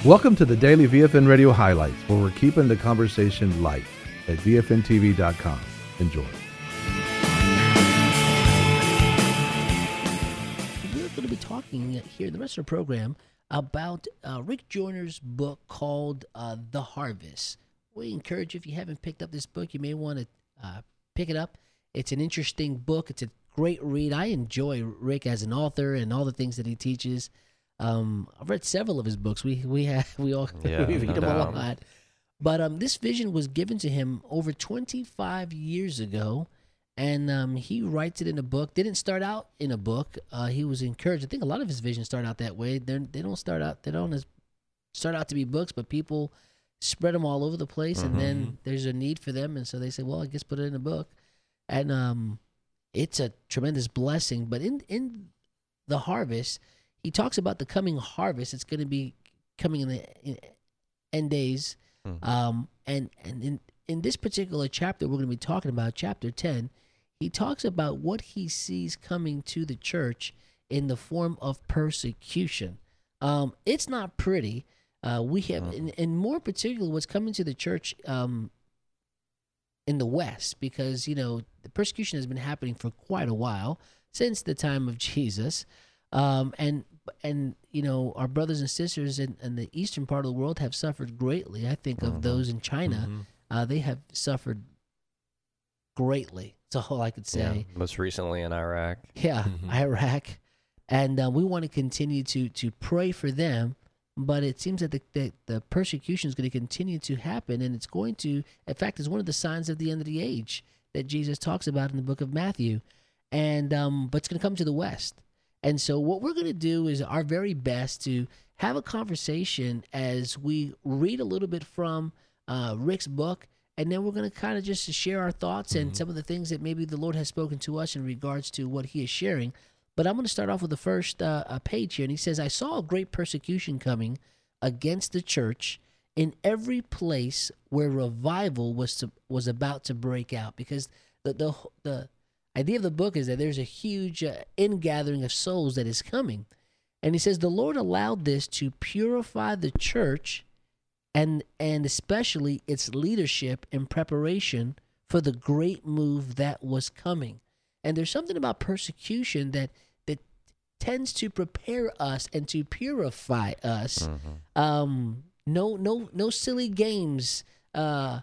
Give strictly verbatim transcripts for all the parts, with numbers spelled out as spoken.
Welcome to the Daily V F N Radio Highlights, where we're keeping the conversation light at V F N T V dot com. Enjoy. We're going to be talking here in the rest of the program about uh, Rick Joyner's book called uh, The Harvest. We encourage you, if you haven't picked up this book, you may want to uh, pick it up. It's an interesting book. It's a great read. I enjoy Rick as an author and all the things that he teaches. Um, I've read several of his books. We we have we all Yeah, we read no them a doubt. lot. But um, this vision was given to him over twenty-five years ago, and um, he writes it in a book. Didn't start out in a book. Uh, he was encouraged. I think a lot of his visions start out that way. They they don't start out. They don't as- start out to be books, but people spread them all over the place, and then there's a need for them, and so they say, "Well, I guess put it in a book," and um, it's a tremendous blessing. But in in the harvest, he talks about the coming harvest. It's going to be coming in the in end days. Mhm. Um, and and in, in this particular chapter we're going to be talking about, chapter ten, he talks about what he sees coming to the church in the form of persecution. Um, it's not pretty. Uh, we have, Mhm. and, and more particularly, what's coming to the church um, in the West, because, you know, the persecution has been happening for quite a while, since the time of Jesus. Um, and and you know, our brothers and sisters in, in the eastern part of the world have suffered greatly. I think of Mhm. those in China; Mhm. uh, they have suffered greatly. That's all I could Yeah, say. most recently in Iraq. Yeah, Mhm. Iraq, and uh, we want to continue to to pray for them. But it seems that the the, the persecution is going to continue to happen, and it's going to, in fact, it's one of the signs of the end of the age that Jesus talks about in the book of Matthew. And um, but it's going to come to the West. And so what we're going to do is our very best to have a conversation as we read a little bit from uh, Rick's book, and then we're going to kind of just share our thoughts and some of the things that maybe the Lord has spoken to us in regards to what he is sharing. But I'm going to start off with the first uh, uh, page here, and he says, "I saw a great persecution coming against the church in every place where revival was to, was about to break out." Because the the the idea of the book is that there's a huge uh, ingathering of souls that is coming. And he says the Lord allowed this to purify the church and and especially its leadership in preparation for the great move that was coming. And there's something about persecution that that tends to prepare us and to purify us. Mhm. Um, no no no silly games uh,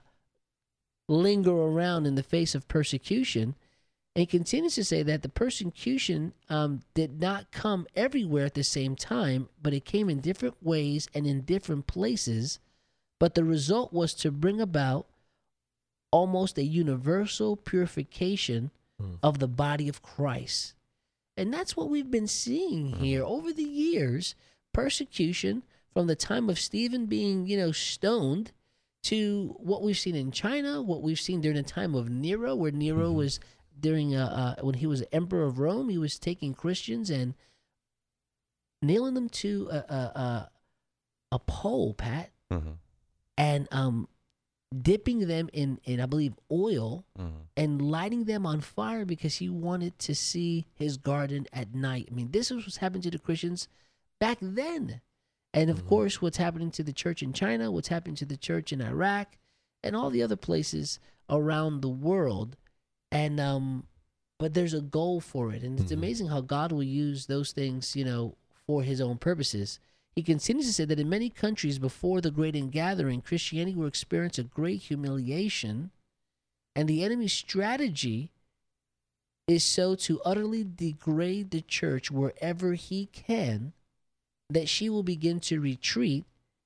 linger around in the face of persecution. And he continues to say that the persecution um, did not come everywhere at the same time, but it came in different ways and in different places. But the result was to bring about almost a universal purification Mm. of the body of Christ. And that's what we've been seeing here over the years. Persecution from the time of Stephen being, you know, stoned, to what we've seen in China, what we've seen during the time of Nero, where Nero Mhm. was during uh, uh when he was emperor of Rome, he was taking Christians and nailing them to a a, a, a pole, Pat, Mhm. and um dipping them in in I believe oil Mhm. and lighting them on fire because he wanted to see his garden at night. I mean, this is what's happening to the Christians back then. And of Mhm. course, what's happening to the church in China, what's happening to the church in Iraq, and all the other places around the world. And um, but there's a goal for it, and it's Mhm. amazing how God will use those things, you know, for His own purposes. He continues to say that in many countries before the great ingathering, Christianity will experience a great humiliation, and the enemy's strategy is so to utterly degrade the church wherever he can, that she will begin to retreat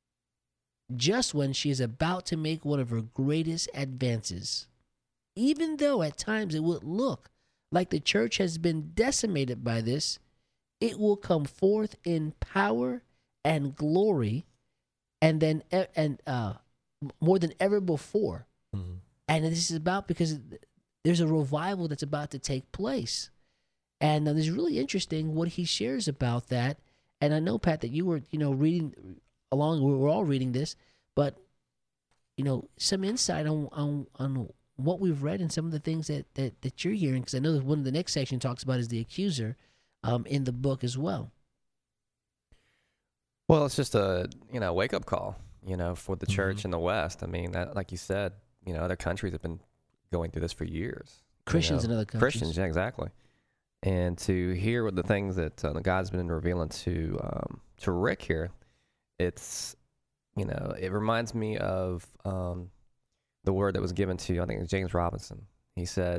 just when she is about to make one of her greatest advances. Even though at times it would look like the church has been decimated by this, it will come forth in power and glory, and then e- and uh, more than ever before. Mhm. And this is about because there's a revival that's about to take place. And uh, it's really interesting what he shares about that. And I know, Pat, that you were, you know, reading along, we were all reading this, but, you know, some insight on on, on what we've read and some of the things that, that, that you're hearing, because I know that one of the next section talks about is the accuser um, in the book as well. Well, it's just a you know wake up call, you know, for the church Mhm. in the West. I mean, that, like you said, you know, other countries have been going through this for years. you Christians know. in other countries. Christians, yeah, exactly. And to hear what the things that uh, God's been revealing to um, to Rick here, it's you know, it reminds me of um, the word that was given to I think it was James Robinson. He said,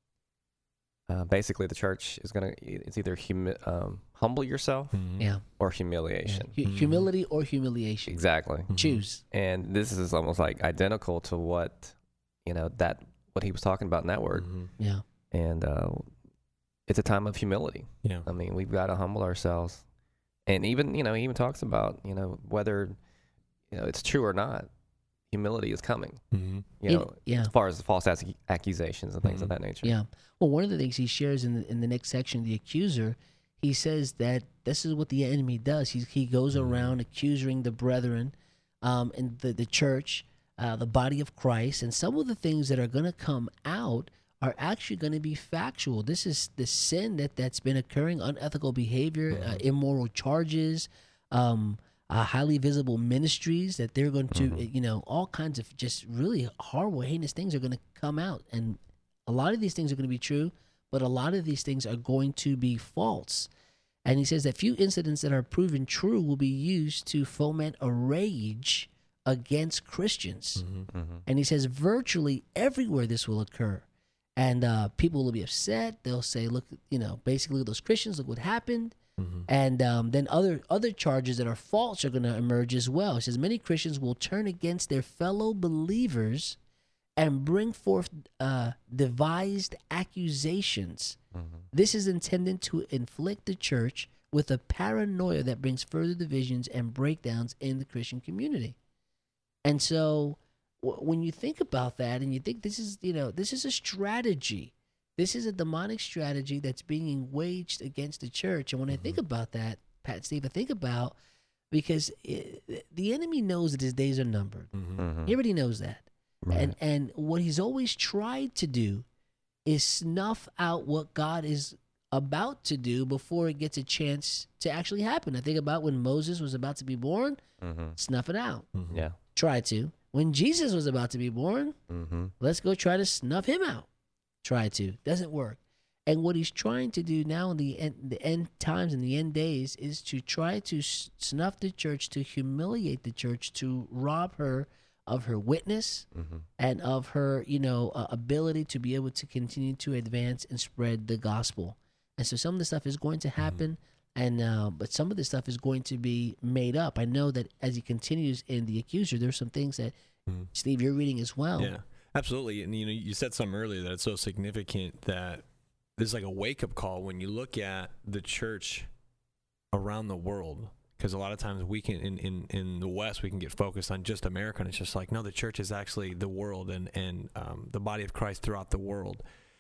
uh, basically, the church is gonna it's either humi- um, humble yourself Mhm. Yeah. or humiliation. Hu- Mhm. Humility or humiliation. Exactly. Mhm. Choose. And this is almost like identical to what you know that what he was talking about in that word. Mhm. Yeah. And uh, it's a time of humility. Yeah. I mean, we've got to humble ourselves. And even, you know, he even talks about, you know, whether, you know, it's true or not, humility is coming, Mhm. you In- know, yeah. as far as the false ac- accusations and things Mhm. of that nature. Yeah. Well, one of the things he shares in the, in the next section, the accuser, he says that this is what the enemy does. He he goes Mhm. around accusing the brethren, um, in the the church, uh, the body of Christ, and some of the things that are going to come out are actually going to be factual. This is the sin that that's been occurring, unethical behavior, uh, immoral charges, um, uh, highly visible ministries that they're going to, Mhm. you know, all kinds of just really horrible, heinous things are going to come out, and a lot of these things are going to be true, but a lot of these things are going to be false. And he says that few incidents that are proven true will be used to foment a rage against Christians. Mhm. Mhm. And he says virtually everywhere this will occur. And uh, people will be upset. They'll say, look, you know, basically look at those Christians, look what happened. Mhm. And um, then other other charges that are false are going to emerge as well. He says many Christians will turn against their fellow believers and bring forth uh, devised accusations. Mhm. This is intended to inflict the church with a paranoia that brings further divisions and breakdowns in the Christian community. And so w- when you think about that and you think this is, you know, this is a strategy. This is a demonic strategy that's being waged against the church. And when I think about that, Pat and Steve, I think about because it, the enemy knows that his days are numbered. Mhm. Mhm. He already knows that. Right. And and what he's always tried to do is snuff out what God is about to do before it gets a chance to actually happen. I think about when Moses was about to be born, Mhm. snuff it out. Mhm. Yeah. Try to. When Jesus was about to be born, Mm-hmm. let's go try to snuff him out. Try to. Doesn't work. And what he's trying to do now in the end, the end times and the end days is to try to s- snuff the church, to humiliate the church, to rob her of her witness Mm-hmm. and of her, you know, uh, ability to be able to continue to advance and spread the gospel. And so some of the stuff is going to happen, and uh, but some of the stuff is going to be made up. I know that as he continues in the accuser, there's some things that Mhm. Steve, you're reading as well. Yeah, absolutely. And you know, you said something earlier that it's so significant that there's like a wake up call when you look at the church around the world. Because a lot of times we can in, in, in the West we can get focused on just America, and it's just like no, the church is actually the world and and um, the body of Christ throughout the world.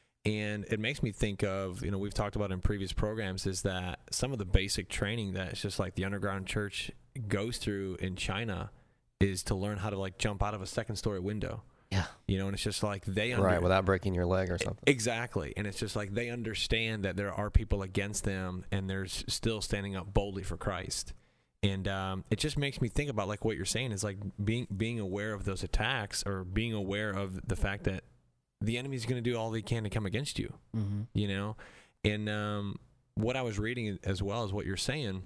And it makes me think of, you know, we've talked about in previous programs is that some of the basic training that it's just like the underground church goes through in China is to learn how to like jump out of a second story window. Yeah. You know, and it's just like they under- Right, without breaking your leg or something. Exactly. And it's just like they understand that there are people against them and they're s- still standing up boldly for Christ. And um, it just makes me think about like what you're saying is like being being aware of those attacks or being aware of the fact that the enemy's going to do all they can to come against you, Mm-hmm. you know? And um, what I was reading as well as what you're saying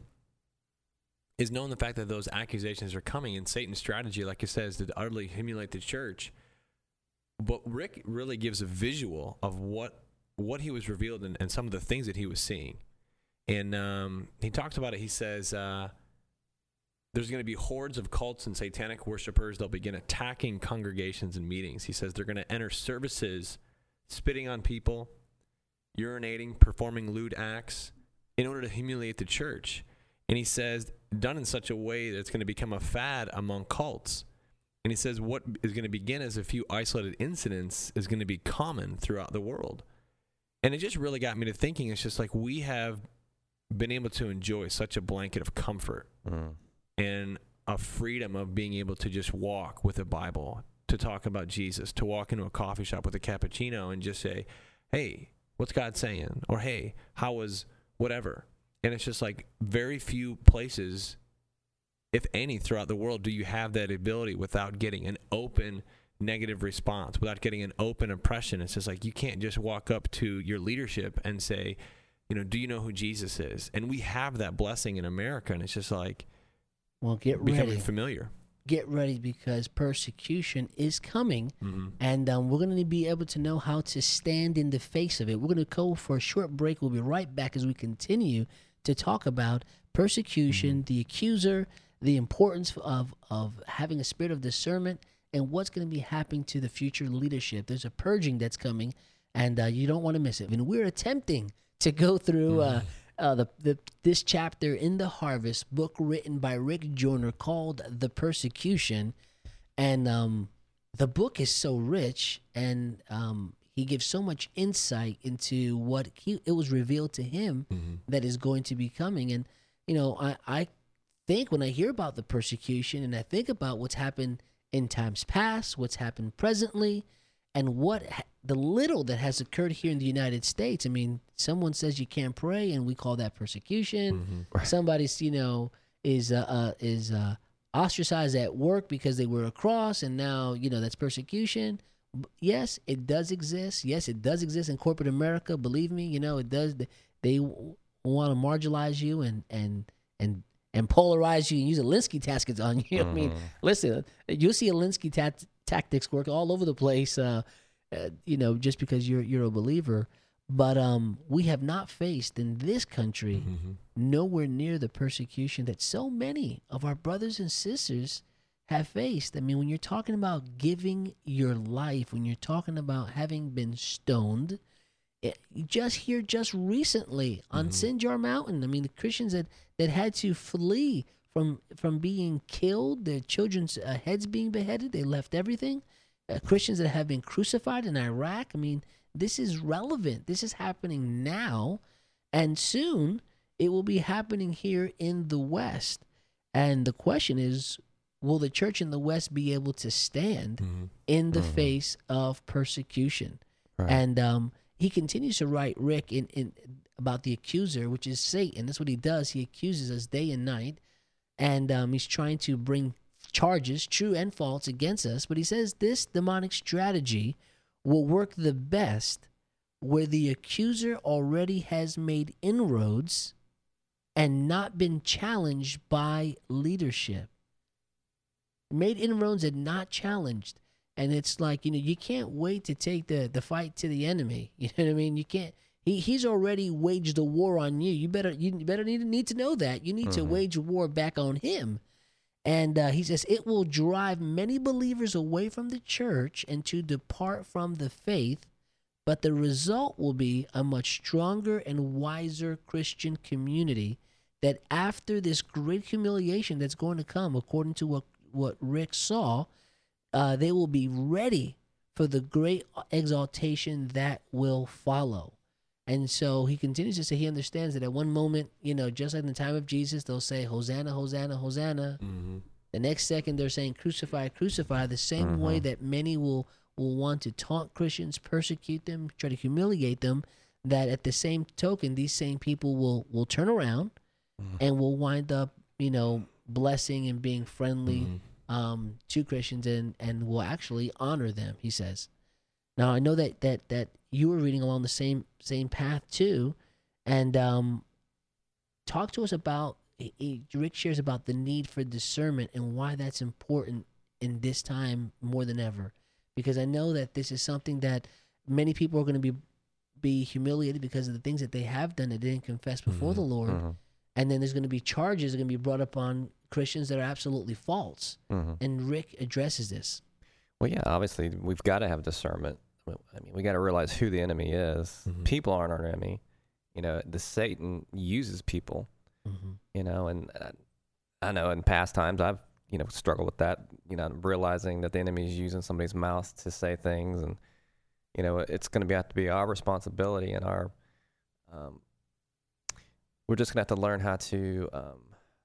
is knowing the fact that those accusations are coming, and Satan's strategy, like it says, to utterly humiliate the church. But Rick really gives a visual of what what he was revealed and, and some of the things that he was seeing. And um, he talks about it. He says uh, there's going to be hordes of cults and satanic worshipers. They'll begin attacking congregations and meetings. He says they're going to enter services, spitting on people, urinating, performing lewd acts in order to humiliate the church. And he says, done in such a way that it's going to become a fad among cults. And he says what is going to begin as a few isolated incidents is going to be common throughout the world. And it just really got me to thinking, it's just like we have been able to enjoy such a blanket of comfort Mm. and a freedom of being able to just walk with a Bible, to talk about Jesus, to walk into a coffee shop with a cappuccino and just say, hey, what's God saying? Or, hey, how was whatever? And it's just like very few places if any, throughout the world, do you have that ability without getting an open negative response, without getting an open oppression? It's just like you can't just walk up to your leadership and say, you know, do you know who Jesus is? And we have that blessing in America, and it's just like well, get becoming ready. familiar. Get ready because persecution is coming, Mm-hmm. and um, we're going to be able to know how to stand in the face of it. We're going to go for a short break. We'll be right back as we continue to talk about persecution, Mm-hmm. the accuser, the importance of, of having a spirit of discernment, and what's going to be happening to the future leadership. There's a purging that's coming, and uh, you don't want to miss it. And we're attempting to go through uh, uh, the, the this chapter in the Harvest, book written by Rick Joyner called The Persecution. And um, the book is so rich, and um, he gives so much insight into what he, it was revealed to him Mm-hmm. that is going to be coming. And, you know, I, I think when I hear about the persecution and I think about what's happened in times past, what's happened presently, and what ha- the little that has occurred here in the United States. I mean, someone says you can't pray, and we call that persecution. Mm-hmm. Somebody's, you know, is uh, uh, is uh, ostracized at work because they wear a cross, and now, you know, that's persecution. B- Yes, it does exist. Yes, it does exist in corporate America. Believe me, you know, it does. They, they want to marginalize you and and and and polarize you and use a Linsky tactics on you. I mean, listen, you'll see a Linsky tat- tactics work all over the place, uh, uh, you know, just because you're you're a believer. But um, we have not faced in this country Mm-hmm. nowhere near the persecution that so many of our brothers and sisters have faced. I mean, when you're talking about giving your life, when you're talking about having been stoned, it, just here just recently on Mhm. Sinjar Mountain, I mean, the Christians that, that had to flee from from being killed, their children's uh, heads being beheaded, they left everything. Uh, Christians that have been crucified in Iraq, I mean, this is relevant. This is happening now, and soon it will be happening here in the West. And the question is, will the church in the West be able to stand Mm-hmm. in the Mhm. face of persecution? Right. And um, he continues to write, Rick, in, in about the accuser, which is Satan. That's what he does. He accuses us day and night, and um, he's trying to bring charges, true and false, against us. But he says this demonic strategy will work the best where the accuser already has made inroads and not been challenged by leadership. Made inroads and not challenged. And it's like, you know, you can't wait to take the, the fight to the enemy. You know what I mean? You can't. He he's already waged a war on you. You better you better need need to know that. You need to Mhm. wage a war back on him. And uh, he says it will drive many believers away from the church and to depart from the faith, but the result will be a much stronger and wiser Christian community that after this great humiliation that's going to come, according to what, what Rick saw, uh, they will be ready for the great exaltation that will follow. And so he continues to say he understands that at one moment, you know, just like in the time of Jesus, they'll say, Hosanna, Hosanna, Hosanna. Mm-hmm. The next second, they're saying, crucify, crucify, the same way Mhm. that many will, will want to taunt Christians, persecute them, try to humiliate them, that at the same token, these same people will, will turn around Mhm. and will wind up, you know, blessing and being friendly Mm-hmm. um, to Christians and, and will actually honor them, he says. Now, I know that that that you were reading along the same same path too, and um, talk to us about, he- he- Rick shares about the need for discernment and why that's important in this time more than ever. Because I know that this is something that many people are going to be be humiliated because of the things that they have done that they didn't confess before Mhm. the Lord. Mhm. And then there's going to be charges that are going to be brought up on Christians that are absolutely false. Mhm. And Rick addresses this. Well, yeah, obviously we've got to have discernment. I mean, we got to realize who the enemy is. Mhm. People aren't our enemy. You know, the Satan uses people. Mm-hmm. You know, and uh, I know in past times I've you know struggled with that. You know, realizing that the enemy is using somebody's mouth to say things, and you know, it's going to have to be our responsibility and our. Um, we're just going to have to learn how to. Um,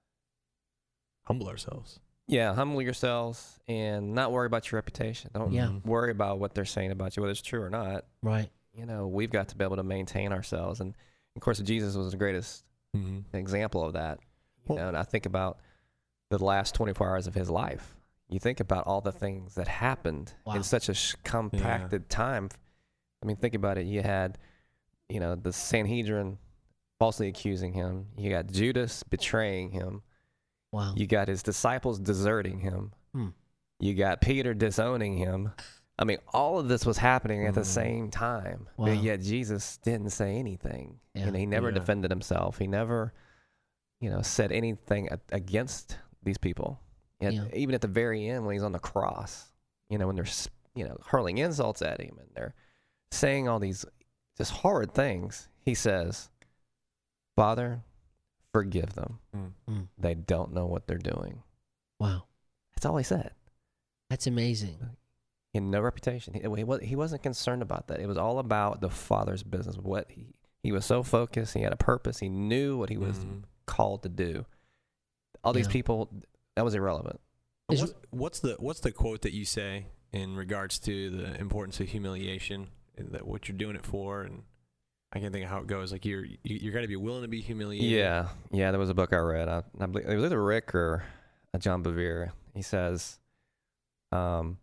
Humble ourselves. Yeah, humble yourselves and not worry about your reputation. Don't Yeah. worry about what they're saying about you, whether it's true or not. Right. You know, we've got to be able to maintain ourselves. And of course, Jesus was the greatest Mm-hmm. example of that. You Well- know, and I think about the last twenty-four hours of his life. You think about all the things that happened Wow. in such a sh- compacted time. I mean, think about it. You had, you know, the Sanhedrin falsely accusing him. You got Judas betraying him. Wow. You got his disciples deserting him. Hmm. You got Peter disowning him. I mean, all of this was happening at the Mm. same time. Wow. But yet Jesus didn't say anything. Yeah. And he never Yeah. defended himself. He never, you know, said anything a- against these people. Yet, Yeah. even at the very end when he's on the cross, you know, when they're, s- you know, hurling insults at him and they're saying all these just horrid things, he says, Father, forgive them. Mm. Mm. They don't know what they're doing. Wow. That's all he said. That's amazing. He had no reputation. He, he, wa- he wasn't concerned about that. It was all about the Father's business. What he, he was so focused. He had a purpose. He knew what he was Mhm. called to do. All these Yeah. people, that was irrelevant. But Is- What's, what's the what's the quote that you say in regards to the importance of humiliation and that what you're doing it for? And I can't think of how it goes. Like you're you, you're got to be willing to be humiliated. Yeah, yeah. There was a book I read. I, I believe it was either Rick or uh, John Bevere. He says, um,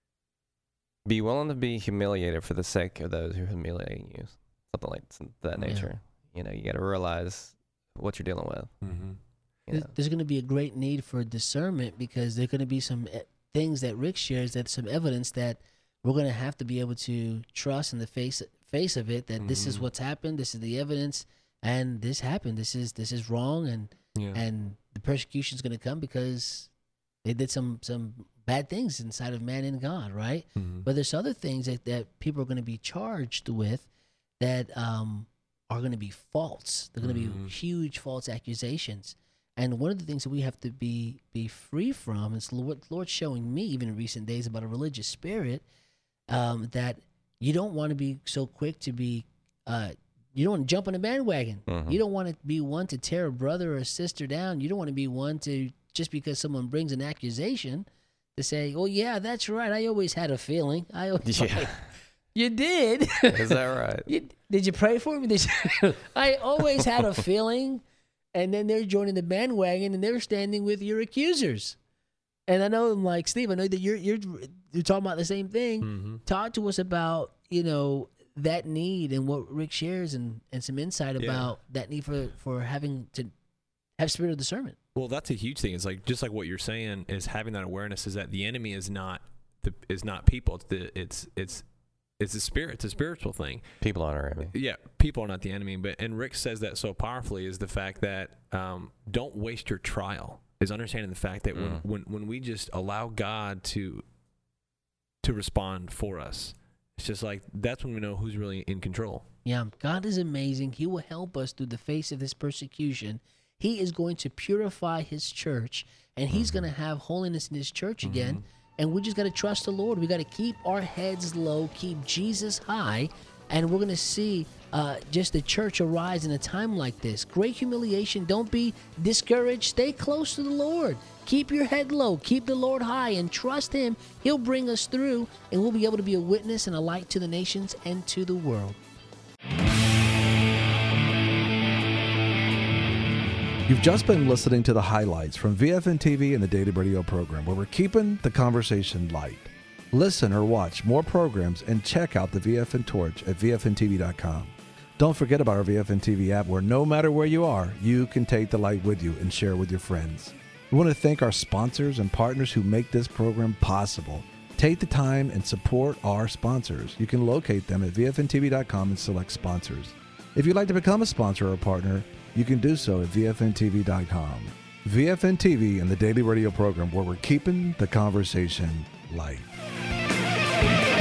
"Be willing to be humiliated for the sake of those who are humiliating you." Something like that Yeah. nature. You know, you got to realize what you're dealing with. Mm-hmm. You There's, know? there's going to be a great need for discernment because there's going to be some e- things that Rick shares, that some evidence that we're going to have to be able to trust in the face face of it, that this is Mhm. what's happened, this is the evidence, and this happened. This is this is wrong, and Yeah. and the persecution is going to come because they did some some bad things inside of man and God, right? Mhm. But there's other things that, that people are going to be charged with that um, are going to be false. They're going to Mhm. be huge false accusations. And one of the things that we have to be be free from is what the Lord's showing me even in recent days about a religious spirit, um, that you don't want to be so quick to be, uh, you don't want to jump on a bandwagon. Mhm. You don't want to be one to tear a brother or a sister down. You don't want to be one to, just because someone brings an accusation, to say, oh, yeah, that's right. I always had a feeling. I always, Yeah. You did. Is that right? You, did you pray for me? Did you, I always had a feeling. And then they're joining the bandwagon and they're standing with your accusers. And I know, I'm like, Steve, I know that you're you're you're talking about the same thing. Mm-hmm. Talk to us about, you know, that need and what Rick shares and, and some insight Yeah. about that need for, for having to have spirit of discernment. Well, that's a huge thing. It's like just like what you're saying is having that awareness is that the enemy is not the is not people. It's the it's it's it's a spirit. It's a spiritual thing. People aren't our enemy. Yeah, people are not the enemy. But and Rick says that so powerfully is the fact that um, don't waste your trial. Is understanding the fact that when, Mm. when when we just allow God to to respond for us, it's just like that's when we know who's really in control. Yeah, God is amazing. He will help us through the face of this persecution. He is going to purify his church, and he's Mm-hmm. going to have holiness in his church again. And we just got to trust the Lord. We got to keep our heads low, keep Jesus high, and we're going to see uh, just the church arise in a time like this. Great humiliation. Don't be discouraged. Stay close to the Lord. Keep your head low. Keep the Lord high and trust him. He'll bring us through, and we'll be able to be a witness and a light to the nations and to the world. You've just been listening to the highlights from V F N T V and the Daily Radio program, where we're keeping the conversation light. Listen or watch more programs and check out the V F N Torch at V F N T V dot com. Don't forget about our V F N T V app, where no matter where you are, you can take the light with you and share with your friends. We want to thank our sponsors and partners who make this program possible. Take the time and support our sponsors. You can locate them at V F N T V dot com and select sponsors. If you'd like to become a sponsor or a partner, you can do so at V F N T V dot com. V F N T V and the Daily Radio program, where we're keeping the conversation light.